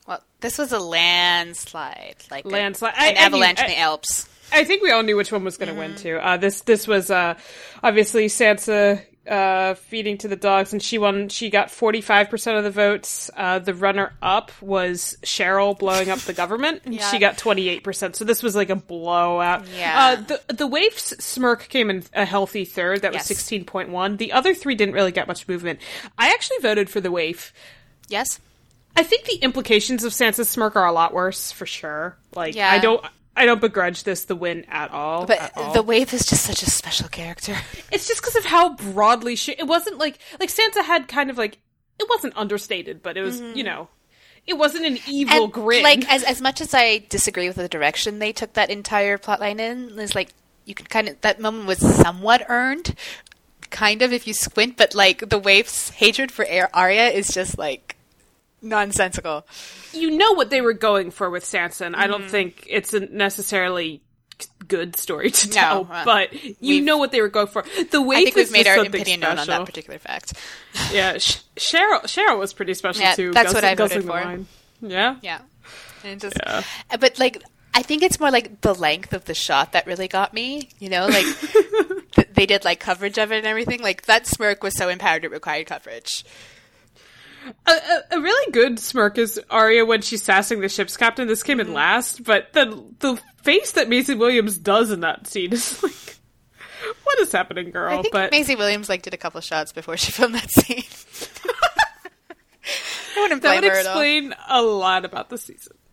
Well, this was a landslide, like Landslide. an avalanche in the Alps. I think we all knew which one was going to win too. This was obviously Sansa feeding to the dogs, and she won. She got 45% of the votes. The runner-up was Cheryl blowing up the government, and she got 28%. So this was like a blowout. Yeah. The Waif's smirk came in a healthy third. That was 16.1. The other three didn't really get much movement. I actually voted for the Waif. Yes. I think the implications of Sansa's smirk are a lot worse, for sure. Like, Yeah. I don't begrudge this the win at all. But the Waif is just such a special character. It's just because of how broadly it wasn't like Sansa had kind of like, it wasn't understated, but it was, it wasn't an evil grin. Like, as much as I disagree with the direction they took that entire plotline in, is like, you can kind of, that moment was somewhat earned, kind of, if you squint, but like, the Waif's hatred for Arya is just like, nonsensical. You know what they were going for with Sansa, and I don't think it's a necessarily good story to tell, but you know what they were going for. The Waif I think we've made our something opinion known on that particular fact. Yeah, Cheryl was pretty special too. That's what I voted for. Yeah? Yeah. And just, but like, I think it's more like the length of the shot that really got me, like, they did like coverage of it and everything. Like, that smirk was so empowered it required coverage. A really good smirk is Arya when she's sassing the ship's captain. This came in last, but the face that Maisie Williams does in that scene is like, what is happening, girl? I think Maisie Williams did a couple shots before she filmed that scene. I wouldn't blame her at all. That would explain a lot about the season.